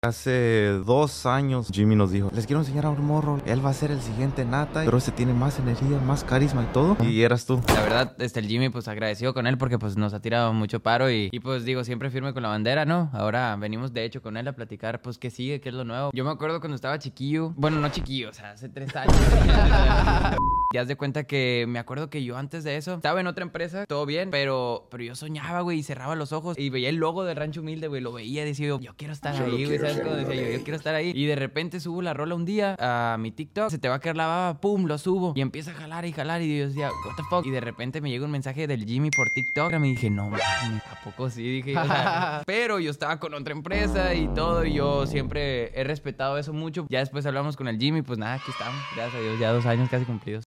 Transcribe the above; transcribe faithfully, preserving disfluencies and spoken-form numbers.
Hace dos años Jimmy nos dijo, les quiero enseñar a un morro, él va a ser el siguiente Nata, pero ese tiene más energía, más carisma y todo. Y eras tú. La verdad, este, el Jimmy, pues agradecido con él porque pues nos ha tirado mucho paro y, y pues digo, siempre firme con la bandera, ¿no? Ahora venimos de hecho con él a platicar, pues qué sigue, qué es lo nuevo. Yo me acuerdo cuando estaba chiquillo, bueno, no chiquillo, o sea, hace tres años. Ya haz de cuenta que me acuerdo que yo antes de eso estaba en otra empresa, todo bien, pero, pero yo soñaba, güey, y cerraba los ojos y veía el logo del Rancho Humilde, güey, lo veía y decía yo, yo quiero estar Yo lo ahí, güey, quiero ¿sabes cómo ser, decía yo? güey. Yo quiero estar ahí. Y de repente subo la rola un día a mi TikTok, se te va a caer la baba, pum, lo subo y empieza a jalar y jalar y yo decía, what the fuck. Y de repente me llega un mensaje del Jimmy por TikTok y me dije, no, mames, ¿a poco sí? Dije, o sea, pero yo estaba con otra empresa y todo y yo siempre he respetado eso mucho. Ya después hablamos con el Jimmy, pues nada, aquí estamos, gracias a Dios, ya dos años casi cumplidos.